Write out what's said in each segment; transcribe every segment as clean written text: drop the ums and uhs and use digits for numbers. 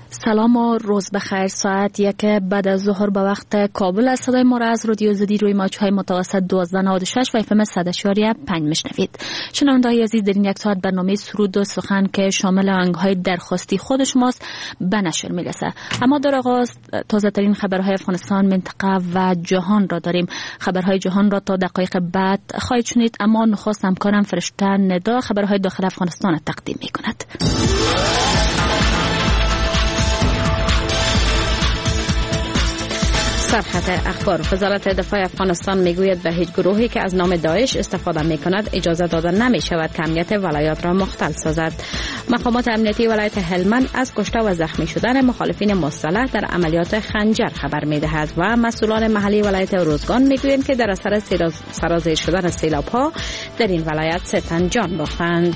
سلام و روز بخیر. ساعت 1 بعد از ظهر به وقت کابل از صدای ما را از رادیو زدی روی موج‌های متوسط 1296 و FM 100.5 میشنوید. شنونده‌های عزیز، در این یک ساعت برنامه سرود و سخن که شامل آهنگ‌های درخواستی خود شماست به نشر میرسه. اما در آغاز تازه ترین خبرهای افغانستان، منطقه و جهان را داریم. خبرهای جهان را تا دقایق بعد خواهید شنید، اما نخست همکارم فرشته ندا خبرهای داخل افغانستان تقدیم می‌کند. سرخط اخبار. وزارت دفاع افغانستان میگوید به هیچ گروهی که از نام داعش استفاده میکند اجازه داده نمی شود که امنیت ولایات را مختل سازد. مقامات امنیتی ولایت هلمند از کشته و زخمی شدن مخالفین مسلح در عملیات خنجر خبر میدهد و مسئولان محلی ولایت اروزگان میگویند که در اثر سرازیر شدن سیلاب‌ها در این ولایت 3 تن جان باختند.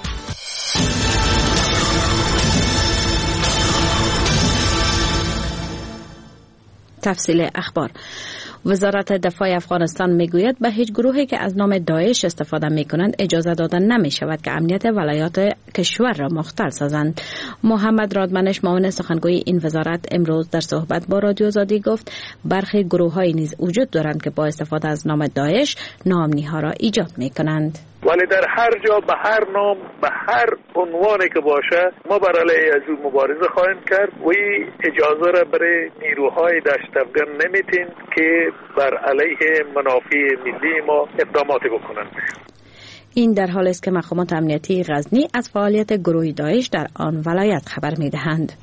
تفصیل اخبار. وزارت دفاع افغانستان میگوید به هیچ گروهی که از نام داعش استفاده میکنند اجازه داده نمی شود که امنیت ولایات کشور را مختل سازند. محمد رادمنش، معاون سخنگوی این وزارت، امروز در صحبت با رادیو آزادی گفت برخی گروه‌های نیز وجود دارند که با استفاده از نام داعش ناامنی‌ها را ایجاد میکنند. ولی در هر جا به هر نام به هر عنوانی که باشه ما بر علیه از او مبارزه خواهیم کرد و این اجازه را برای نیروهای دشت افغان نمیتین که بر علیه منافع ملی ما اقداماتی بکنند. این در حالی است که مقامات امنیتی غزنی از فعالیت گروه داعش در آن ولایت خبر میدهند.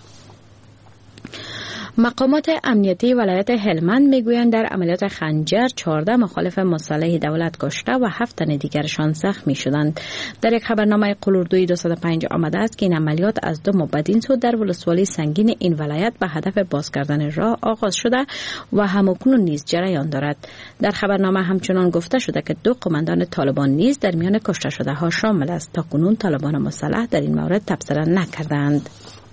مقامات امنیتی ولایت هلمند میگویند در عملیات خنجر 14 مخالف مسلح دولت کشته و 7 تن دیگرشان زخمی شدند. در یک خبرنامه قلوردوی 205 آمده است که این عملیات از 2 ماه بدین سو در ولسوالی سنگین این ولایت به هدف باز کردن راه آغاز شده و همکنون نیز جریان دارد. در خبرنامه همچنان گفته شده که 2 قماندان طالبان نیز در میان کشته شده ها شامل است. تا کنون طالبان مسلح در این مورد تبصره نکردند.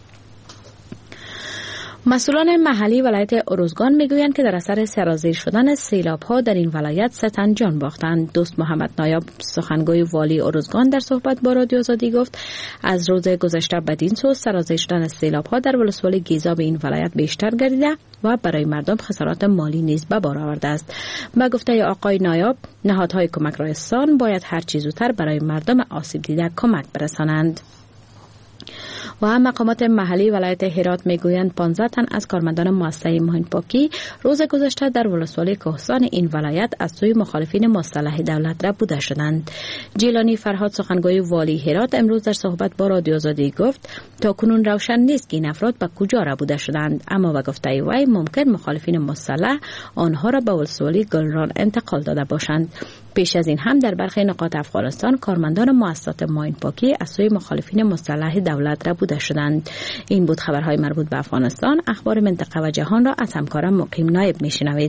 مسئولان محلی ولایت اروزگان میگویند که در اثر سرازیر شدن سیلاب‌ها در این ولایت 3 تن جان باختند. دوست محمد نایاب، سخنگوی والی اروزگان، در صحبت با رادیو آزادی گفت از روز گذشته بدین سو سرازیر شدن سیلاب‌ها در ولسوالی گیزا به این ولایت بیشتر گردیده و برای مردم خسارات مالی نیز به بار آورده است. به گفته آقای نایاب، نهادهای کمک رسان باید هر چه زودتر برای مردم آسیب دیده کمک برسانند. و مقامات محلی ولایت هرات میگویند 15 تن از کارمندان مؤسسه ماین پاکی روز گذشته در ولسوالی کهسان این ولایت از سوی مخالفین مسلح دولت را بوده شدند. جیلانی فرهاد، سخنگوی والی هرات، امروز در صحبت با رادیو آزادی گفت تا کنون روشن نیست که این افراد به کجا را بوده شدند، اما به گفته وی ممکن مخالفین مسلح آنها را به ولسوالی گلران انتقال داده باشند. پیش از این هم در برخی نقاط افغانستان کارمندان مؤسسات ماین پاکی از سوی مخالفین مسلح دولت را بوده شدند. این بود خبرهای مربوط به افغانستان. اخبار منطقه و جهان را از همکارم مقیم نایب میشنوید.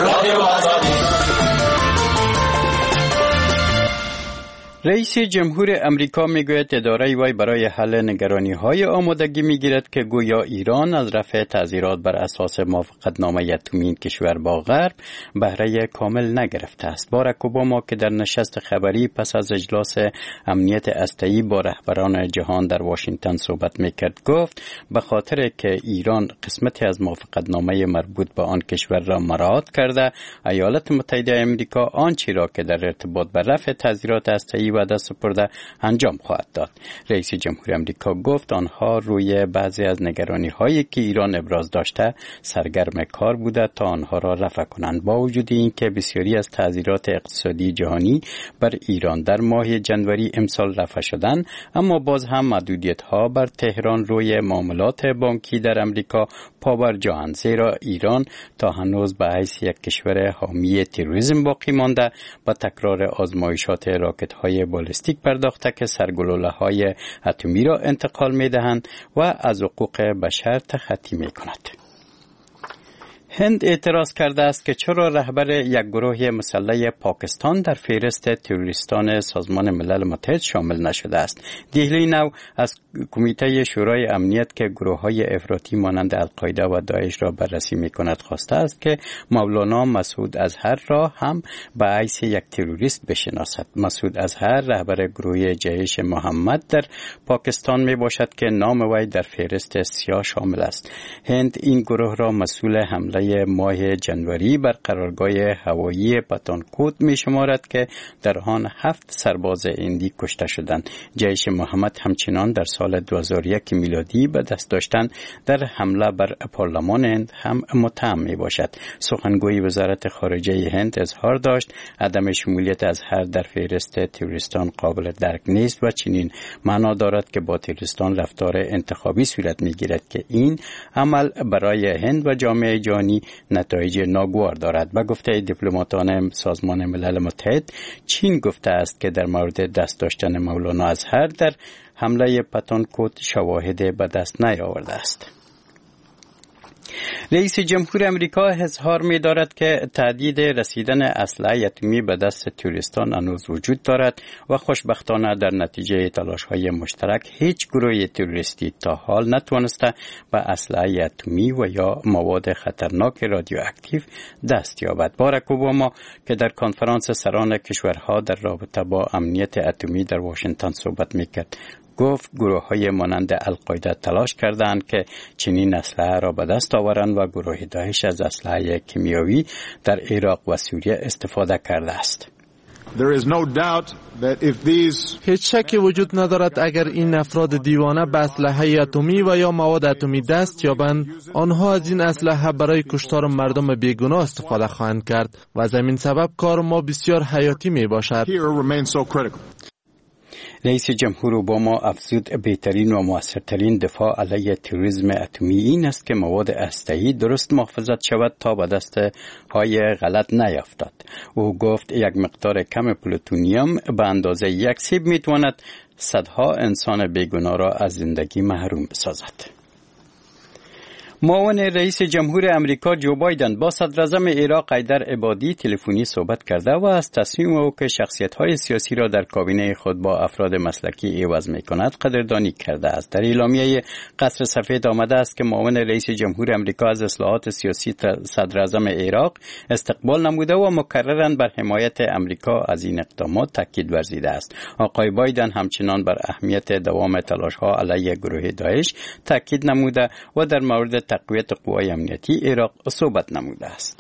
رئیس جمهور امریکا میگوید اداره وی برای حل نگرانی‌های آمادگی میگیرد که گویا ایران از رفع تعزیرات بر اساس موافقتنامه اتمی کشور با غرب بهره کامل نگرفته است. باراک اوباما که در نشست خبری پس از اجلاس امنیت هسته‌ای با رهبران جهان در واشنگتن صحبت میکرد گفت به خاطر که ایران قسمتی از موافقتنامه مربوط به آن کشور را مراعات کرده، ایالات متحده آمریکا آنچه را که در ارتباط به رفع تعزیرات هسته‌ای وعده سپرده انجام خواهد داد. رئیس جمهور آمریکا گفت آنها روی بعضی از نگرانی‌هایی که ایران ابراز داشته سرگرم کار بوده تا آنها را رفع کنند. با وجود اینکه بسیاری از تعزیرات اقتصادی جهانی بر ایران در ماه جنوری امسال رفع شدند، اما باز هم محدودیت‌ها بر تهران روی معاملات بانکی در آمریکا پابرجااند، زیرا ایران تا هنوز به حیث یک کشور حامی تروریسم باقی مانده و تکرار آزمایشات راکت‌های بالستیک پرداخته که سرگلوله‌های اتمی را انتقال می‌دهند و از حقوق بشر تخطی می‌کند. هند اعتراض کرده است که چرا رهبر یک گروه مسلح پاکستان در فهرست تروریستان سازمان ملل متحد شامل نشده است. دهلی نو از کمیته شورای امنیت که گروه‌های افراطی مانند القاعده و داعش را بررسی می‌کند خواسته است که مولانا مسعود اظهر را هم به حیث یک تروریست بشناسد. مسعود اظهر رهبر گروه جیش محمد در پاکستان میباشد که نام وی در فهرست سیاه شامل است. هند این گروه را مسئول حمله ماه جنوری بر قرارگاه هوایی پتانکوت می شمارد که در آن 7 سرباز هندی کشته شدند. جیش محمد همچنان در سال 2001 میلادی به دست داشتن در حمله بر پارلمان هند هم متهم می باشد. سخنگوی وزارت خارجه هند اظهار داشت عدم شمولیت اظهر در فهرست تروریستان قابل درک نیست و چنین معنا دارد که با تروریستان رفتار انتخابی صورت می گیرد که این عمل برای هند و جامعه جهانی نتایج ناگوار دارد. به گفته دیپلماتان سازمان ملل متحد، چین گفته است که در مورد دست داشتن مولانا اظهر در حمله پتانکوت شواهد به دست نیاورده است. رئیس جمهور امریکا اظهار می دارد که تهدید رسیدن اسلحه اتمی به دست تروریستان هنوز وجود دارد و خوشبختانه در نتیجه تلاش‌های مشترک هیچ گروه تروریستی تا حال نتوانسته به اسلحه اتمی و یا مواد خطرناک رادیواکتیو دست یابد. باراک اوباما که در کنفرانس سران کشورها در رابطه با امنیت اتمی در واشنگتن صحبت می‌کرد گفت گروه‌های مانند القاعده تلاش کردند که چنین اسلحه را به دست آورند و گروه داعش از اسلحه کیمیایی در عراق و سوریه استفاده کرده است. هیچ شکی وجود ندارد اگر این افراد دیوانه به اسلحه اتمی و یا مواد اتمی دست یابند، آنها از این اسلحه برای کشتار مردم بیگناه استفاده خواهند کرد و از همین سبب کار ما بسیار حیاتی می باشد. رئیس جمهور اوباما افزود بهترین و موثرترین دفاع علیه تروریسم اتمی این است که مواد هسته‌ای درست محافظت شود تا به دست های غلط نیفتد. او گفت یک مقدار کم پلوتونیوم به اندازه یک سیب میتواند صدها انسان بیگناه را از زندگی محروم بسازد. معاون رئیس جمهور امریکا جو بایدن با صدراعظم عراق حیدر عبادی تلفنی صحبت کرده و از تصمیم او که شخصیت‌های سیاسی را در کابینه خود با افراد مسلکی عوض می‌کند قدردانی کرده است. در اعلامیه قصر سفید آمده است که معاون رئیس جمهور امریکا از اصلاحات سیاسی صدراعظم عراق استقبال نموده و مکرراً بر حمایت امریکا از این اقدامات تاکید ورزیده است. آقای بایدن همچنان بر اهمیت دوام تلاش‌ها علیه گروه داعش تاکید نموده و در مورد تقویت قوای امنیتی عراق صحبت نموده است.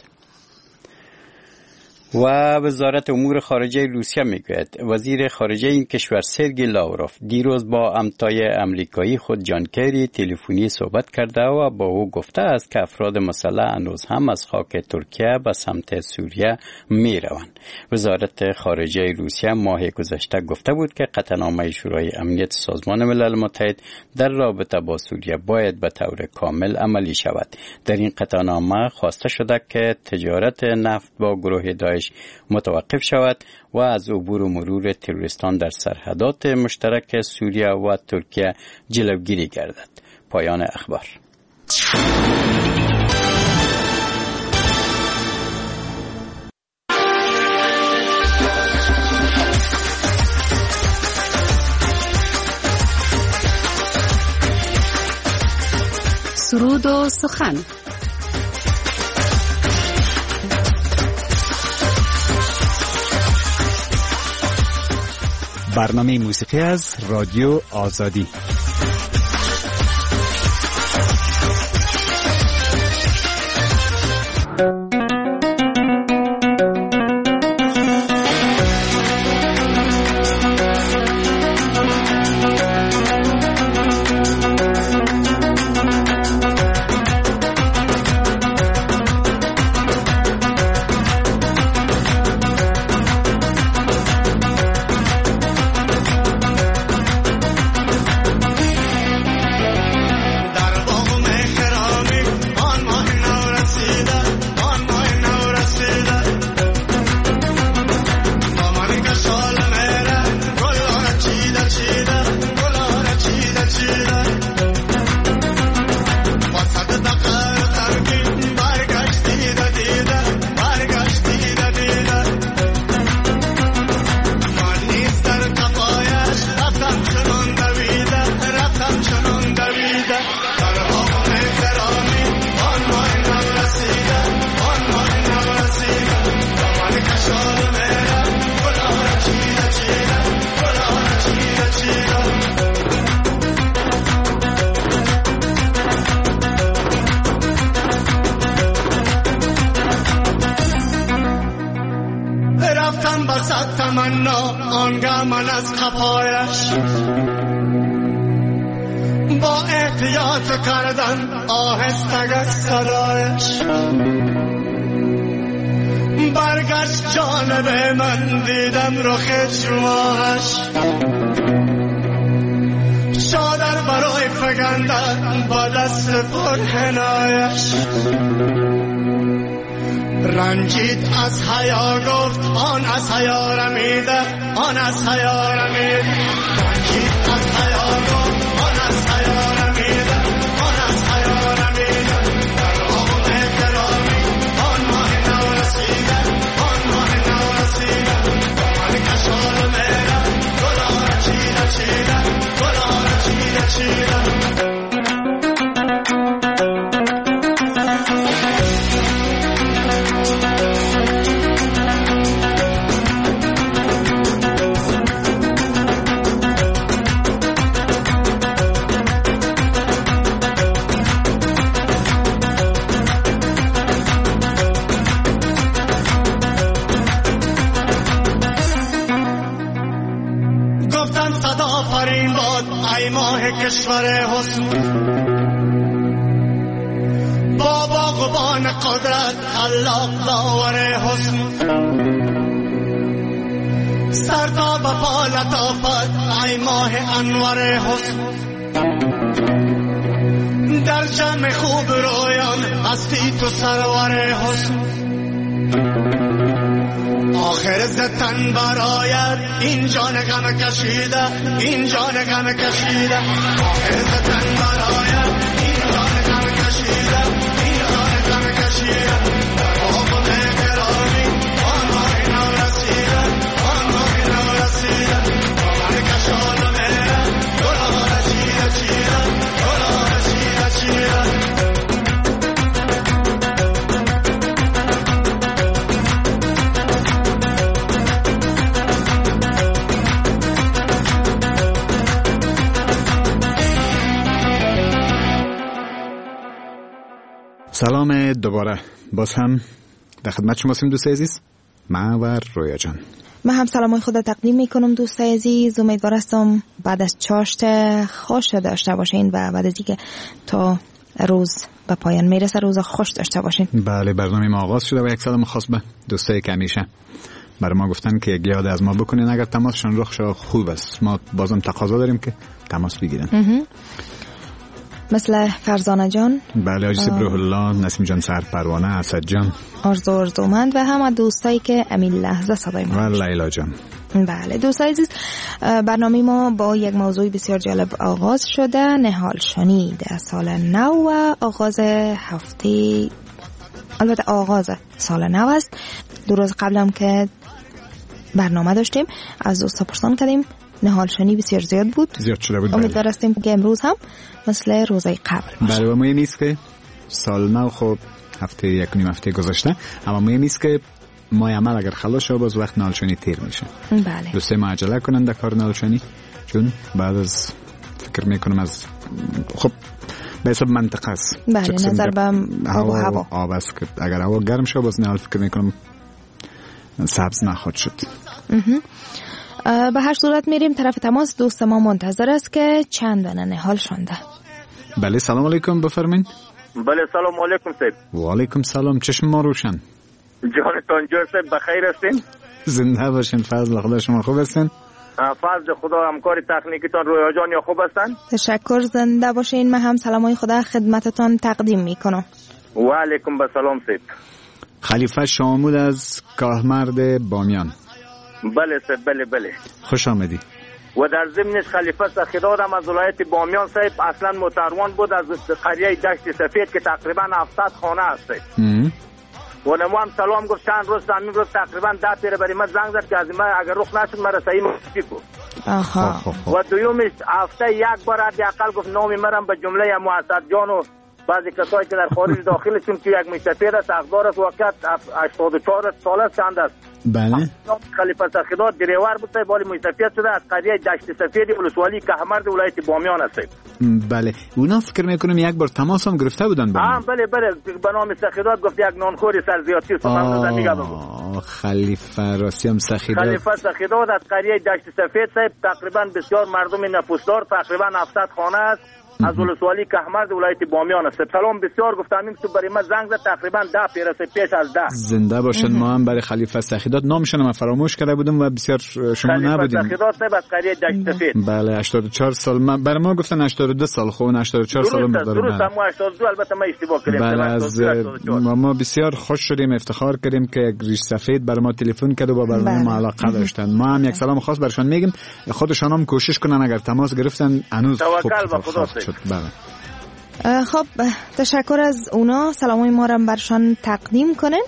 و وزارت امور خارجه روسیه میگوید وزیر خارجه این کشور سرگئی لاوروف دیروز با همتای امریکایی خود جان کری تلفنی صحبت کرده و با او گفته است که افراد مسلح هنوز هم از خاک ترکیه به سمت سوریه میروند. وزارت خارجه روسیه ماه گذشته گفته بود که قطعنامه شورای امنیت سازمان ملل متحد در رابطه با سوریه باید به طور کامل عملی شود. در این قطعنامه خواسته شده که تجارت نفت با گروه داعش متوقف شود و از عبور و مرور تروریستان در سرحدات مشترک سوریه و ترکیه جلوگیری گردد. پایان اخبار. سرود و سخن. برنامه موسیقی از رادیو آزادی. آنگاه من از قفایش با احتیاط کردن آهسته صدایش برگشت جانب من دیدم رخ شماش چادر برای فگندن با دست پر حنایش رنجید از حیا گفت آن از حیا رمیده آن از حیا رمیده رنجید از حیا گفت آن از حیا رمیده آن از حیا رمیده در آن احترامی آن ماه نو رسیده آن ماه نو رسیده من کشال میره گلار چیده چیده گلار چیده چیده کشور حسن با باغبان قدرت خلاق داور حسن سرتا به پا لطافت ای ماه انور حسن در جمع خوب رویان هستی تو سرور حسن آخر زتن برایت این جان غم کشیده این جان غم کشیده آخر زتن برایت این جان غم کشیده این جان غم کشیده در آقا مهرانی آن ماه نو رسیده آن ماه نو رسیده من کشال میره گلار چیده چیده گلار چیده چیده سلام دوباره، باز هم در خدمت شما هستیم دوست عزیز، من و رویا جان. من هم سلامای خود تقدیم میکنم دوست عزیز. امیدوار هستم بعد از چاشت خوش داشته باشین و بعد از اینکه تا روز به پایان میرسه روز خوش داشته باشین. بله، برنامه ما آغاز شده و یک سلام خاص به دوستایی که همیشه برای ما گفتن که یک یاد از ما بکنین اگر تماسشون رخ شد خوب است. ما بازم تقاضا داریم که تماس بگیرن. مثل فرزانه جان، بله، آجی سبروح الله، نسیم جان سرپروانه، اسد جان، آرزومند و همه دوستایی که امین لحظه صدای ما و لیلا جان. بله دوستای عزیز، برنامه ما با یک موضوع بسیار جالب آغاز شده، نهال شنی در سال نو و آغاز هفته، البته آغاز سال نو است. دو روز قبلم که برنامه داشتیم از دوستا پرسان کردیم، نهال شنی بسیار زیاد شده بود. امیدوار هستیم که امروز هم مثل روزای قبل باشه. بله، و مهم نیست که سال نو خب هفته یک نیم هفته گذشته، اما مهم نیست که ماه عمل اگر خلاص شه باز وقت نهال شنی تیر میشه. بله، دوستای ما عجله کنن در کار نهال شنی، چون بعد از فکر میکنم از خب به حساب منطقه است. بله، نظر به هوا آب است که اگر هوا گرم شه باز نهال فکر میکنم سبز نخواهد شد. به هر صورت میریم طرف تماس. دوست ما منتظر است که چند دانه نهال شونده. بله، سلام علیکم، بفرمین. بله، سلام علیکم صاحب. و علیکم سلام، چشم ما روشن. جانتان جور صاحب بخیر هستین؟ زنده باشین، فضل خدا. شما خوب هستین؟ فضل خدا، همکار تکنیکتان رویا جان یا خوب هستن؟ تشکر، زنده باشین. من هم سلامای خدا خدمتتان تقدیم میکنم. و علیکم سلام صاحب. خلیفه شامول از کاهمرد بامیان. بله صاحب، بله. خوش آمدی. و در ضمنش خلیفه سخیدادم از ولایت بامیان صاحب، اصلا متروان بود از قریه دشت سفید که تقریبا 700 خانه است. و نمو هم سلام گفت، چند روز همین روز تقریبا 10 پیره برای من زنگ زد که از من اگر رخ نشد مرا صحیح مفتی کو. و دویومش هفته یک بار حداقل گفت نام مرم به جمله موسد جان و بعضی کسایی که در خارج داخل چون که یک مستفید است حقدار است واقعا 84 سال است چند است بله خلیفه سخیدات دریور بود ولی مستفید شده از قریه دشت سفید ولسوالی کهمرد ولایت بامیان است. بله اونا فکر میکنم یک بار تماس هم گرفته بودن بله به نام سخیدات گفت یک نانخوری سرزیاتی است من میگم بگو خلیفه راستی سخیدات خلیفه سخیدات از قریه دشت سفید صاحب تقریبا بسیار مردم نفوسدار تقریبا 700 خانه است از ولسوالی کهمرد ولایت بامیان است. سلام بسیار گفتم تو برای ما زنگ زد تقریبا 10 پیرسه پیش از 10 زنده باشن. ما هم برای خلیفه سخیدات نامشون من فراموش کرده بودم و بسیار شما نبودین. خلیفه سخیدات صاحب از قریه دشت سفید. بله 84 سال برای ما گفتن 82 سال خب 84 سال درست هم 82 البته ما اشتباه کردیم. بله از ما بسیار خوش شدیم افتخار کردیم که ریش سفید برای ما تلفن کرد و با برنامه ما علاقه داشتن. ما هم یک سلام خاص برشان میگیم خودشان هم کوشش کنن اگر تماس گرفتن هنوز توکل به خدا شد. بله خب تشکر از اونا سلامای ما را برشان تقدیم کنن.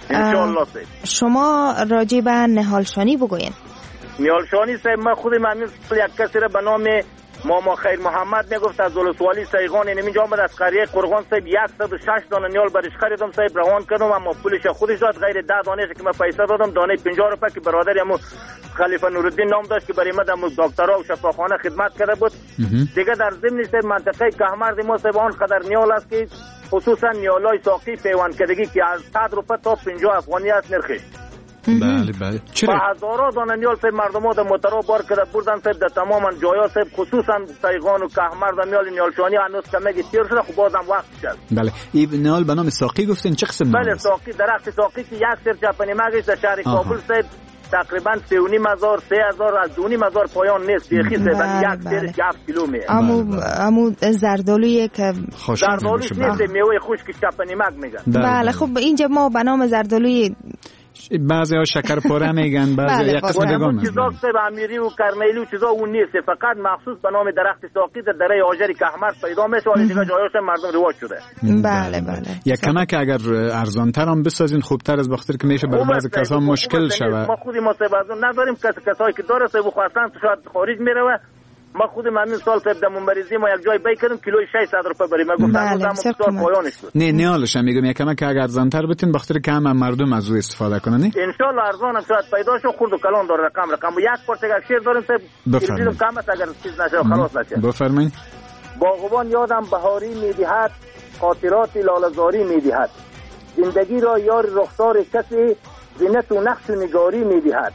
شما راجع به نهالشانی بگوین. نهالشانی صاحب ما خود من یک کسی را به نام ماما خیر محمد میگفت از ولسوالی سیغان اینجا آمد از قریه قرغان صاحب 106 دانه نیال برش خریدم صاحب روان کردم اما پولش خودش داد غیر 10 دانه که من پیسه دادم دانه 50 روپیه که برادر امو خلیفه نورالدین نام داشت که برای من دم دکترا و شفاخانه خدمت کرده بود. دیگه در ضمن صاحب منطقه کهمرد ما صاحب آنقدر نیال است که خصوصا نیالای ساقی پیوند کردگی که از 100 روپیه تا 50 افغانی است نرخش. بله چرا هزارا دانه نیال صاحب مردم ها در مترا بار کرده بردن صاحب در تمام جایا صاحب خصوصا سیغان و کهمرد و نیال نیالشانی هنوز کمگی تیر شده خب بازم وقت شد. بله این نیال به نام ساقی گفتین چه قسم؟ بله ساقی درخت ساقی که یک سر چپنی مگش در شهر کابل صاحب تقریبا 3,500 3,000 از 2,500 پایان نیست بیخی صاحب یک سر 7 کیلو می امو زردالویی که زردالوی نیست میوه خشک چپنی مگ میگن. بله خب اینجا ما به نام زردالوی بعضی ها شکر پاره میگن بعضی یک قسم دیگه میگن. چیزا به امیری و کرنیلی و چیزا اون نیست فقط مخصوص به نام درخت ساقی در دره آجری کهمرد پیدا میشه ولی دیگه جایاش مردم رواج شده. بله بله یک کمک اگر ارزانتر هم بسازین خوبتر از بخاطر که میشه برای بعضی کسا مشکل شود. ما خودی مصیبت نداریم کسایی که داره سه بخواستن شاید خارج میره. ما خود همین سال صاحب در منبریزی ما یک جای بای کردم کیلوی 600 روپیه بریم ما گفتم بسیار پایانش بود. نه نیالش میگم یکم که اگر ارزان‌تر بتین بخاطر که هم مردم از او استفاده کنن ان شاء الله ارزان هم شاید پیدا شو خرد و کلان داره رقم یک پارچه یک شیر داریم صاحب بفرمایید کم است اگر چیز نشه خلاص نشه. بفرمایید. باغبان یادم بهاری میدهد خاطرات لاله‌زاری میدهد زندگی را یار رخسار کسی زینت و نقش نگاری میدهد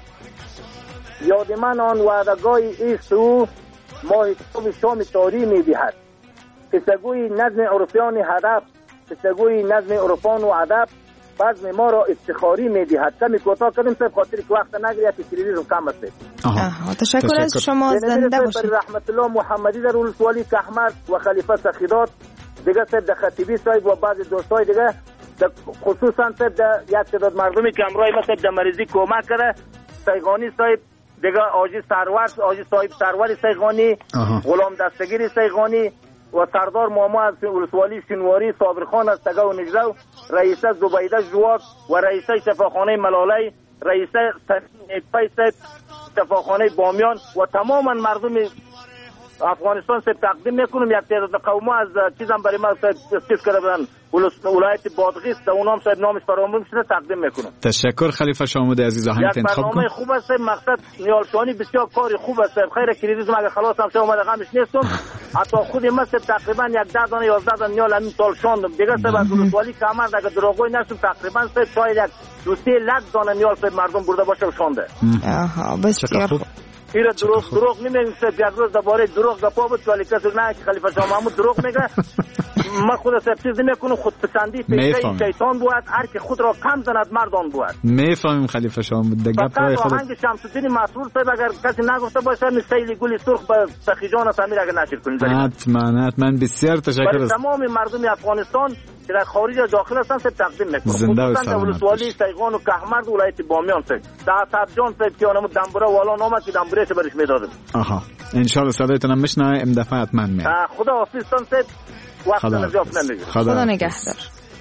یاد من آن وعده‌گاه ایست او ماه کتاب شام تاری میدهد قصه‌گوی نظم عرفان هدف قصه‌گوی نظم عرفان و ادب بزم ما را افتخاری میدهد. کمی کوتاه کردیم صاحب خاطر که وقت نگیره که تلویزیون کم است. تشکر از شما زنده باشید. رحمت الله محمدی در ولسوالی کهمرد و خلیفه سخیدات دیگه صاحب د خطیبی صاحب و بعض دوستای دیگه خصوصا صاحب یک تعداد مردمی که امروز ما صاحب د مریضی کمک کرده سیغانی صاحب دیگه آجی صاحب سرور سیغانی غلام دستگیر سیغانی و سردار ماما از ولسوالی شنواری صابرخان از تگه و نجرو رئیسه زبیده جواد و رئیسه شفاخانه ملالی رئیسه پیس شفاخانه بامیان و تماما مردم افغانستان سے تقدیم میکنم. یک تعداد قوما از چیزم برای ما تسکیس کرده بودن ولایت بادغیس در اونام صاحب نامش فراموش شده تقدیم میکنم. تشکر خلیفه شامود عزیز آهنگ انتخاب کن. برنامه خوب است مقصد نیالشانی بسیار کاری خوب است خیر کریدیزم اگه خلاص هم شما غمش نیستم حتی خود ما تقریبا 11 دانه 11 دانه نیال همین سال شوندم دیگه صاحب از ولسوالی کهمرد اگه دروغوی نشم تقریبا صاحب شاید یک 2 لک دانه نیال صاحب مردم برده باشه و شونده. آها بسیار خوب. ایره دروغ نمیگم صاحب یک روز درباره دروغ گپا بود ولی کسی نه که خلیفه شاه محمود دروغ میگه. ما خود صاحب چیز نمیکنم خودپسندی پیشه شیطان بود هر که خود را کم زند مردان بود. میفهمیم خلیفه شاه محمود دیگه گپای خود آهنگ شمس‌الدین مسرور صاحب اگر کسی نگفته باشه سیل گل سرخ به سخیجان سمیر اگر نشر کنید. حتما بسیار تشکر از تمام مردم افغانستان که در خارج و داخل هستن صاحب تقدیم میکنم. خصوصا ولسوالی سیغان و کهمرد ولایت بامیان صاحب سعد جان صاحب که اونم دنبره والا نامد که دنبره چه برش میدادم. آها ان شاء الله صدایتون میشنوه ام دفعه حتما میاد. خدا حافظتون صاحب وقت نزیاف نمیگیره. خدا نگهدار.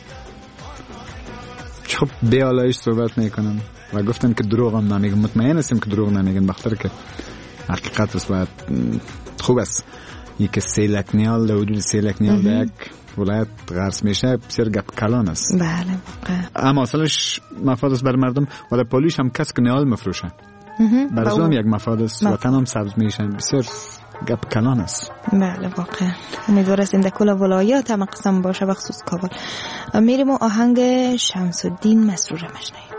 خب بیالایش صحبت میکنم و گفتن که دروغ هم نمیگم. مطمئن هستم که دروغ نمیگن بخاطر که حقیقت است و خوب است. یک 3 لک نیال در حدود 3 لک نیال یک ولایت غرس میشه بسیار گپ کلان است. بله واقعا. اما اصلش مفاد است بر مردم و پولیش هم کس که نهال مفروشه. برزوم یک مفاد است و تنم سبز میشن بسیار گپ کلان است. بله واقعا. امیدوار است این در کل ولایات هم قسم باشه بخصوص کابل. میریم و آهنگ شمس الدین مسرور مشنویم.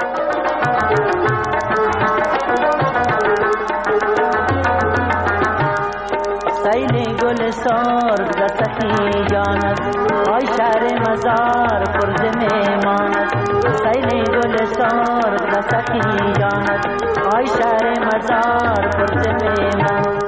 سیل گل سرخ ز سخی جانت آی شهر مزار پر ز میمانت سیل گل سرخ ز سخی جانت آی شهر مزار پر ز میمانت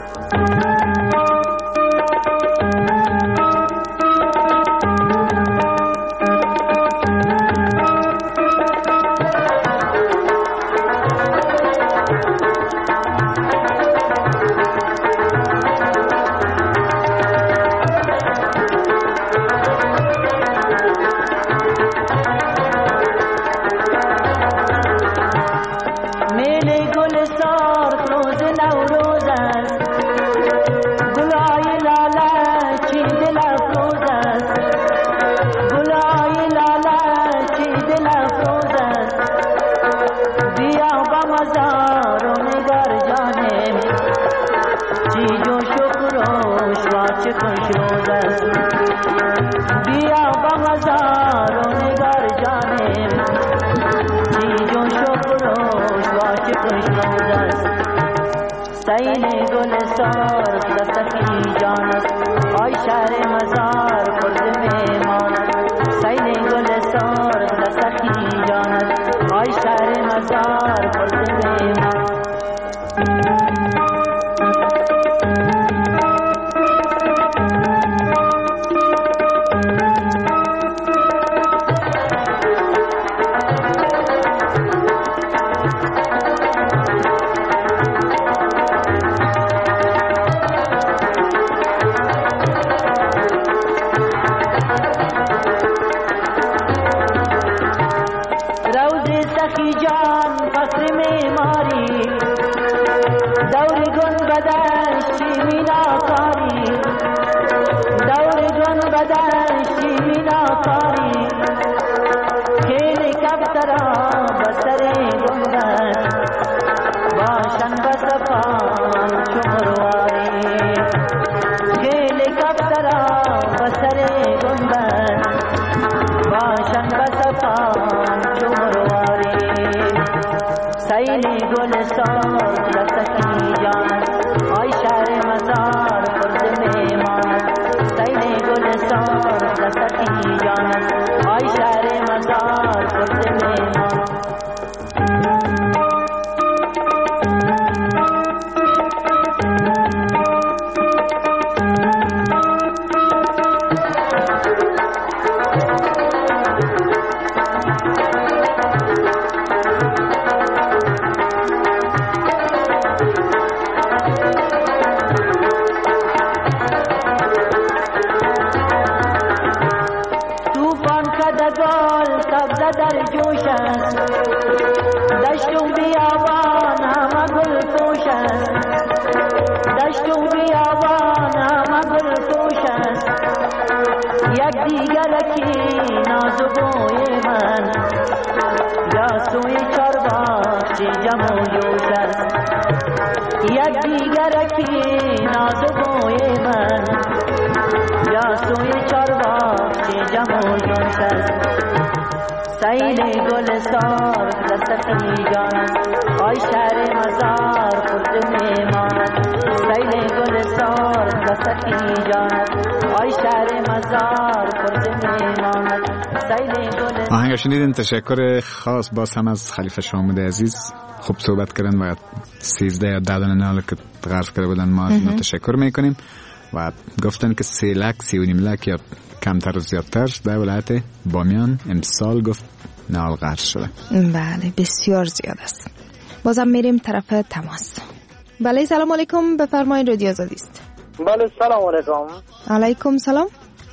آهنگ شنیدین. تشکر خاص باز هم از خلیفه شامود عزیز، خوب صحبت کردن و 13 یا 10 دانه نال که غرض کرده بودن ما تشکر میکنیم و گفتن که 3 لک 3.5 لک یا کمتر و زیادتر در ولایت بامیان امسال گفت نال غرض شده. بله بسیار زیاد است. بازم میریم طرف تماس. بله سلام علیکم، بفرمایید رادیو آزادی است. بله سلام علیکم. علیکم سلام.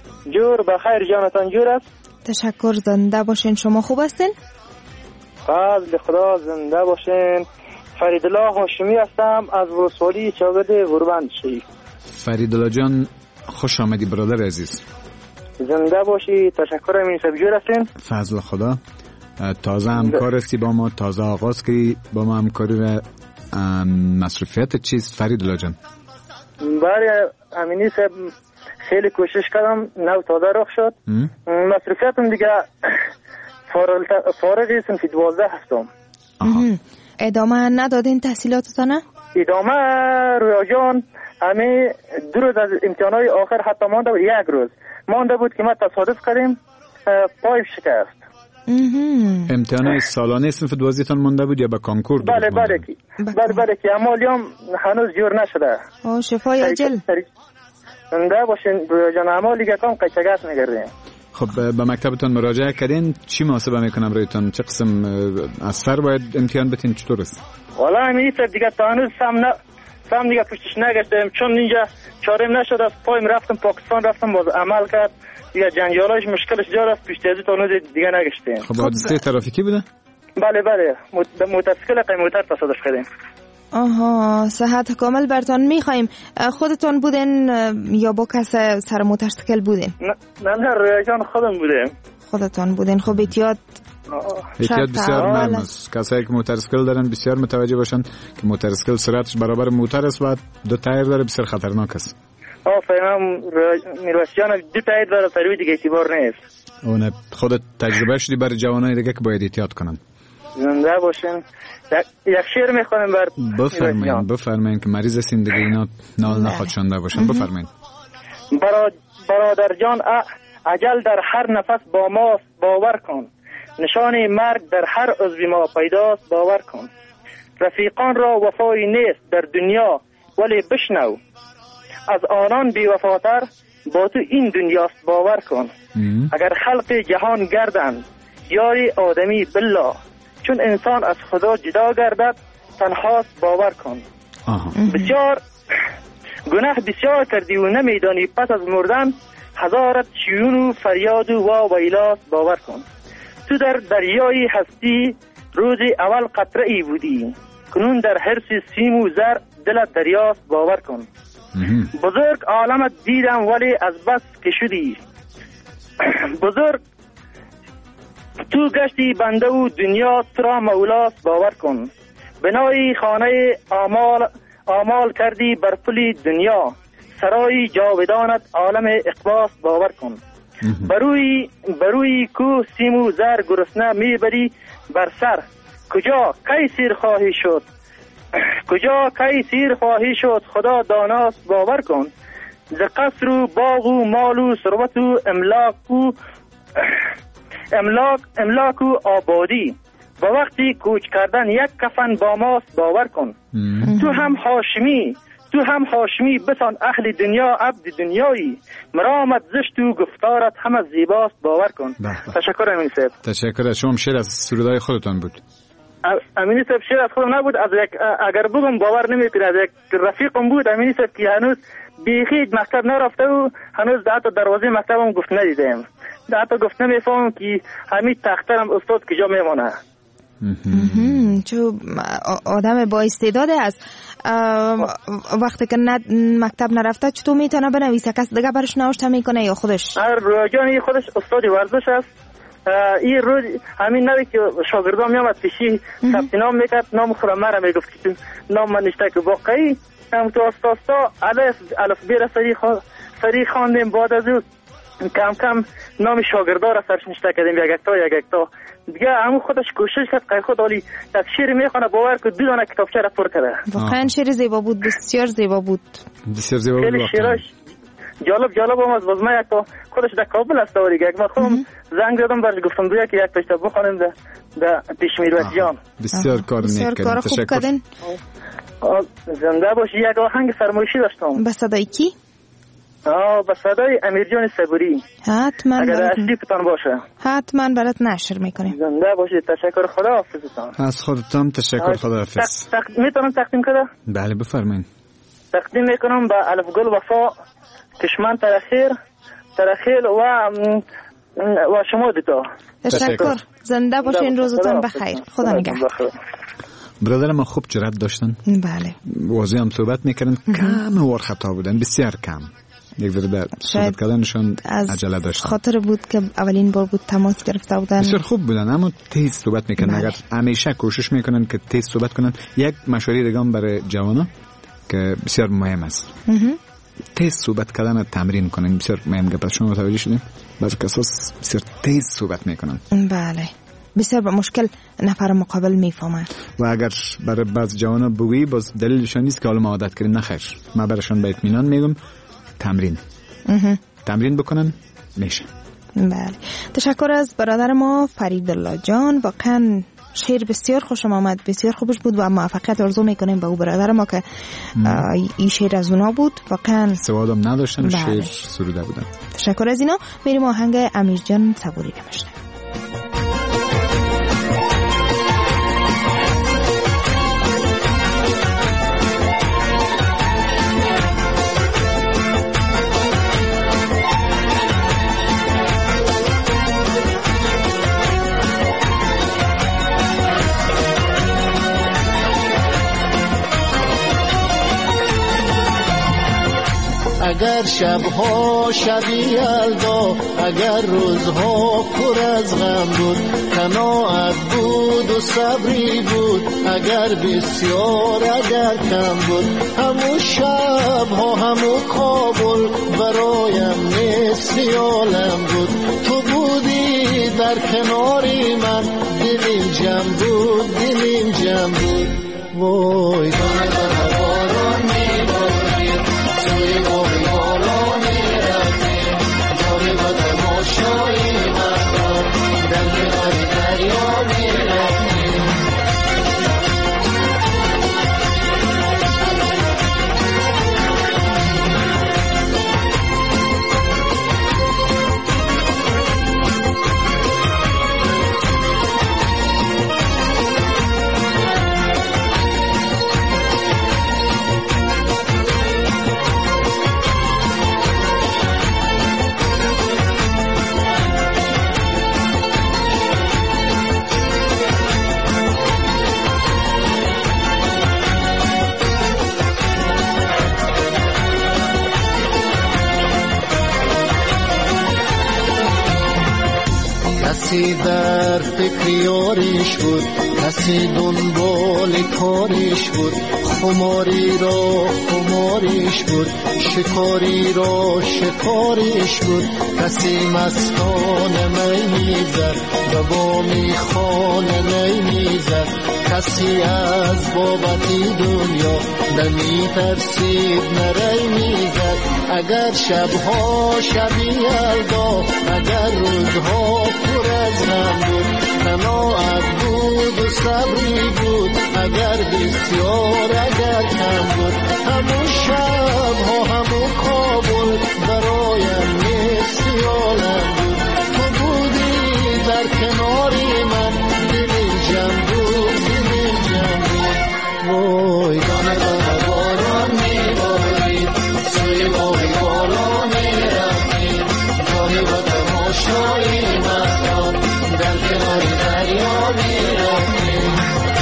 جور بخیر جانتان جور است؟ تشکر، زنده باشین. شما خوب هستین؟ فضل خدا زنده باشین. فریدالله هاشمی هستم از ولسوالی چاگرد غربند شریف. فریدالله جان خوش آمدی برادر عزیز. زنده باشی. تشکر امین صاحب. جور هستین؟ فضل خدا. تازه همکار هستی با ما، تازه آغاز کردی با ما همکاری و مصروفیت چیست فرید الله جان؟ بله امینی صاحب خیلی کوشش کردم، نو تازه رخ شد. مصروفیتم دیگه فارغی صنف 12 هستم. ادامه ندادین تحصیلاتتانه؟ ادامه رویا جان همه 2 روز از امتحانات آخر حتی مانده بود، 1 روز مانده بود که ما تصادف کردیم پای شکست. امتحانات سالانه صنف 12 تان مانده بود یا به کانکور؟ بله که اعمالیام هنوز جور نشده. شفای عاجل. زنده باشین رویا جان. اعمالی که کام قیچگت میگردیم. خب به مکتبتان مراجعه کردین، چی محاسبه میکنم رویتان؟ چه قسم از سر باید امتحان بتین؟ چطور است؟ والا همین دیگه تا هنوز سم دیگه پشتش نگشتم، چون اینجا چارم نشد. از پایم رفتم پاکستان، رفتم باز عمل کرد دیگه، جنجالش مشکلش جار است، پشت از تا هنوز دیگه نگشتیم. خب حادثه ترافیکی بوده؟ بله موتورسیکل قیموتر تصادف کردیم. صحت کامل برتان میخوایم. خودتان بودین یا با کس سر موتورسیکل بودین؟ نه رویا جان خودم بودیم. خودتان بودین. خب احتیاط بسیار مهم است. کسایی که موتورسیکل دارن بسیار متوجه باشن که موتورسیکل سرعتش برابر موتور است و 2 تایر داره، بسیار خطرناک است. فهمم میرویس جان 2 تایر داره، تروی دیگه اعتبار نیست. اون خودت تجربه شدی برای جوانای دیگه که باید احتیاط کنن. زنده باشین. یک شعر میخوانم بفرمایید که مریض هستین دیگه، اینا نال نخواد شنده باشن. بفرمایید. برادر جان اجل در هر نفس با ماست، باور کن. نشان مرگ در هر عضو ما پیداست، باور کن. رفیقان را وفایی نیست در دنیا، ولی بشنو از آنان بی وفاتر با تو این دنیاست، باور کن. اگر خلق جهان گردند یاری آدمی بالله، چون انسان از خدا جدا گردد تنهاست، باور کن. بسیار گناه بسیار کردی و نمیدانی پس از مردن هزارت شیون و فریاد و ویلاست، باور کن. تو در دریای هستی روزی اول قطره ای بودی، کنون در حرص سیم و زر دلت دریاست، باور کن. بزرگ عالمت دیدم ولی از بس که شدی بزرگ، تو گشتی بنده و دنیا ترا مولاست، باور کن. بنای خانه آمال کردی بر پل دنیا، سرای جاودانت عالم اقباست، باور کن. بروی کوه سیم و زر گرسنه میبری بر سر، کجا کی سیر خواهی شد؟ کجا کی سیر خواهی شد؟ خدا داناست، باور کن. ز قصر و باغ و مال و ثروت و املاک و آبادی، با وقتی کوچ کردن یک کفن با ماست، باور کن. تو هم هاشمی بسان اهل دنیا عبد دنیایی، مرامت زشت و گفتارت هم از زیباست، باور کن. تشکر امینی صاحب. تشکر. شما شعر از سرودای خودتان بود؟ امینی صاحب شعر از خودم نبود، از یک اگر بگم باور نمیکنید از یک رفیقم بود امینی صاحب که هنوز بیخی مکتب نرفته و هنوز حتی دروازه مکتبم گفت ندیدم، حتی گفت نمیفهم که همین تخترم استاد کجا میمونه. چون آدم با استعداد است. وقتی که مکتب نرفته چطور میتونه بنویسه؟ کس دیگه برش نوشته میکنه یا خودش؟ رویاجان خودش استاد ورزش است. این روز همین نوی که شاگردان میامد پیشی ثبت نام میکرد، نام خودم مرا میگفت که نام من نشته که واقعی هم تو استاستا الف بیر سری خواندیم، بعد از او کم کم نام شاگردار را سرش نشته کردیم، یک تا دیگه همون خودش کوشش کرد که خود حالی یک شعر میخونه باور که 2 دانه کتابچه را پر کرده. واقعا شعر زیبا بود، بسیار زیبا بود. خیلی شعرش جالب هم از بازمه یک تا خودش در کابل است دیگه. من خودم زنگ زدم برش گفتم دویا که یک پشتا بخونیم در پیش میرویس جان. بسیار کار نیک کردین. تشکر. زنده باشی. یک آهنگ فرمایشی داشتم. به صدای کی؟ به صدای امیر جان صبوری. حتما اگر اصلی پتان باشه حتما برات نشر میکنیم. زنده باشید. تشکر. خدا حافظتان. از خودتان تشکر. خدا حافظ. میتونم تقدیم کنم؟ بله بفرمایید. تقدیم میکنم به الف گل وفا، کشمن ترخیل و شما دیتا. تشکر. زنده باشین. روزتان بخیر. خدا نگهدار. برادر ما خوب جرأت داشتن. بله. واضح هم صحبت میکردن. کم وار خطا بودن، بسیار کم. یک ذره در صحبت کردنشان عجله داشتن. خاطر بود که اولین بار بود تماس گرفته بودن. بسیار خوب بودن اما تیز صحبت میکنن. اگر همیشه کوشش میکنن که تیز صحبت کنن. یک مشوره دیگه هم برای جوانا که بسیار مهم است، تیز صحبت کردن تمرین کنن. بسیار مهم گپ. شما متوجه شدین؟ بعضی کسا بسیار تیز صحبت میکنن. بله، بسیار با مشکل نفر مقابل میفهمن. و اگر برای بعض جوانا بگویی باز دلیلشان نیست که حالا ما عادت کردیم. نه خیر، من براشون به اطمینان میگم تمرین بکنن میشه. بله، تشکر از برادر ما فریدالله جان. واقعا شعر بسیار خوشم آمد، بسیار خوبش بود و موفقیت آرزو میکنیم به او برادر ما که این شعر از اونا بود. واقعا سوادم نداشتن، شعر سروده بودن. تشکر از اینا. میریم آهنگ امیر جان صبوری رو بشنویم. اگر شبها شبی یلدا، اگر روزها پر از غم بود، قناعت بود و صبری بود، اگر بسیار اگر کم بود، همون شبها همون کابل برایم نصف عالم بود. تو بودی در کناری من، دلیم جمع بود، دلیم جمع بود. وای دانه باران میبارید توی باقی بالا میرفتیم، جاری با تماشایی مردم در کنار دریا میرفتیم. کسی در فکر یاریش بود، کسی دنبال کاریش بود، خماری را خماریش بود، شکاری را شکاریش بود. کسی مستانه می میزد و با میخانه نی میزد، کسی از بابتی دنیا نمی ترسید نری میزد. اگر شبها شبی یلدا، اگر روزها پر از غم بود، قناعت بود و صبری بود، اگر بسیار اگر کم بود، همون شبها همون کابل برایم نصف عالم بود. تو بودی در کناری من، دلیم جمع بود، دلیم جمع بود. وای دانه دانه باران میبارید سوی باقی بالا میرفتیم، جایی با تماشایی مردم در کنار دریا میرفتیم.